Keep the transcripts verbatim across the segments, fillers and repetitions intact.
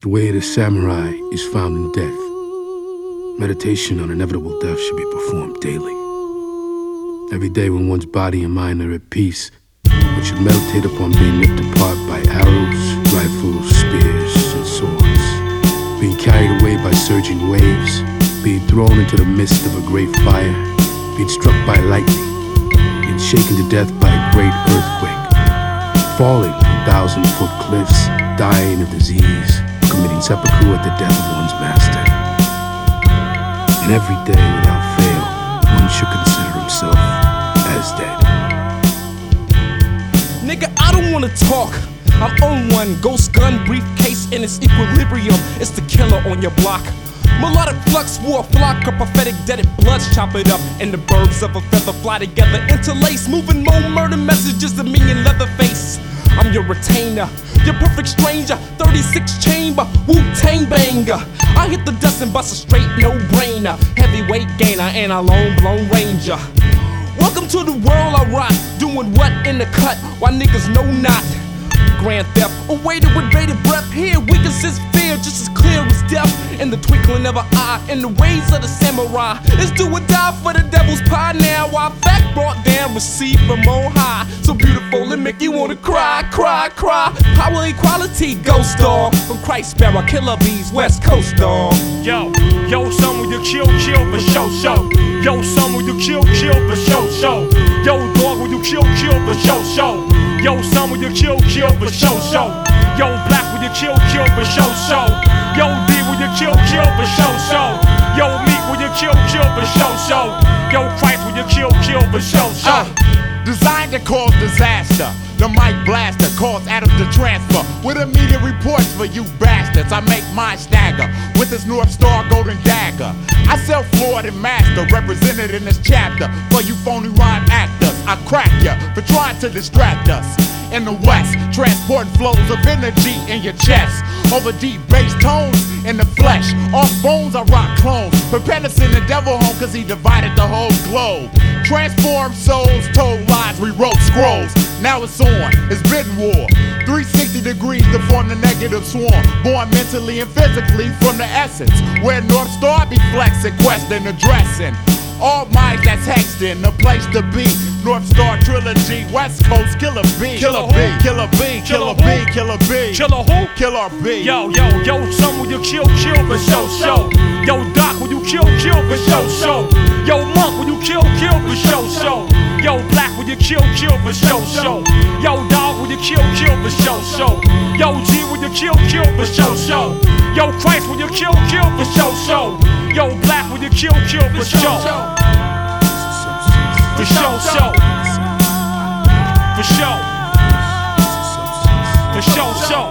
The way of the samurai is found in death. Meditation on inevitable death should be performed daily. Every day when one's body and mind are at peace, one should meditate upon being ripped apart by arrows, rifles, spears, and swords, being carried away by surging waves, being thrown into the midst of a great fire, being struck by lightning, being shaken to death by a great earthquake, falling from thousand-foot cliffs, dying of disease, committing seppuku at the death of one's master. And every day, without fail, one should consider himself as dead. Nigga, I don't wanna talk. I'm on one. Ghost gun, briefcase in its equilibrium. It's the killer on your block. Melodic flux, war flock of prophetic deaded bloods. Chop it up, and the birds of a feather fly together, interlace, moving more murder messages than me in Leatherface. I'm your retainer, your perfect stranger, thirty-six chamber, Wu-Tang banger. I hit the dust and bust a straight no-brainer, heavyweight gainer and a long-blown ranger. Welcome to the world I rock, doing what in the cut, while niggas know not. Grand theft, awaited with bated breath. Here we can sense fear just as clear as death. In the twinkling of an eye, in the ways of the samurai, it's do or die for the devil's pie now. While fact brought down, received from on high, so beautiful it make you wanna cry, cry, cry. Power equality, ghost dog, from Christ Sparrow, Killer Bees, West Coast dog. Yo, yo, son, will you kill, kill for show, show? Yo, son, will you kill, kill for show, show? Yo, dog, will you kill, kill for show, show? Yo, son, will you kill, kill for show, show? Yo, black, will you kill, kill for show, show? Yo, D, will you kill, kill for show, show? Yo, meat, will you kill, kill for show, show? Yo, Christ, will you kill, kill for show, show? Uh, designed to cause disaster. The mic blaster caused atoms to transfer. With immediate reports for you bastards, I make mine stagger with this North Star golden dagger. I sell Floyd and Master, represented in this chapter. For you phony rhyme actors, I crack ya for trying to distract us. In the West, transporting flows of energy in your chest. Over deep bass tones in the flesh. Off bones, I rock clones. Prepare to send the devil home cause he divided the whole globe. Transformed souls, told lies, rewrote scrolls. Now it's on, it's bitten war. three sixty degrees to form the negative swarm. Born mentally and physically from the essence. Where North Star be flexing, questing, addressing. All minds that's hexed in, the place to be. North Star Trilogy, West Coast Killer B. Killer B, who? Killer B, Killer B, Killer B. Killer who? Killer B. Yo, yo, yo, son, will you kill, kill for show, show? Yo, Doc, will you kill, kill for show, show? Yo, Monk, will you kill, kill for show, show? Yo, Black, will you kill, kill for show, show? Yo, Dog, will you kill, kill for show, show? Yo, G, will you kill, kill for show, show? Yo, Christ, will you kill, kill for show, show? Yo, Black, will you kill, kill for show? For show, show. For show. For show, show.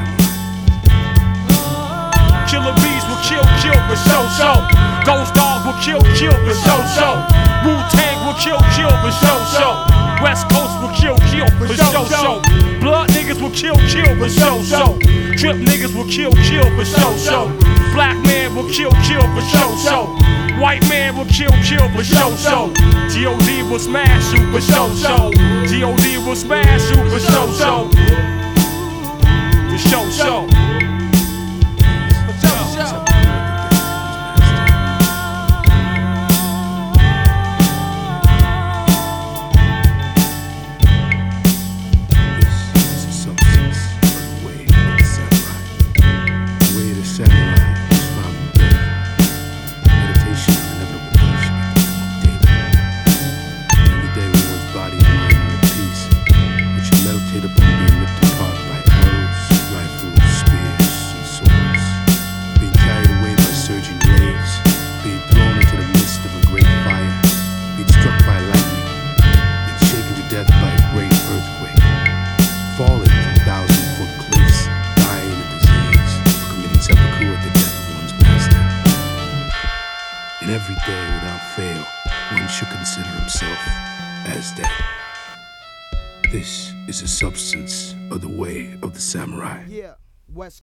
Killer Bees will kill, kill for show, show. Ghost Dog will kill, kill for show, show. Wu-Tang will kill, kill for show, show. West Coast will kill, kill for show, show. Blood niggas will kill, kill for show, show. Trip niggas will kill, kill for show, show. Black man will kill, kill for show, show. White man will kill, kill for show, show. G O D will smash you for show, show. G O D will smash you for show, show. For show, show. And every day, without fail, one should consider himself as dead. This is the substance of the way of the samurai. Yeah, West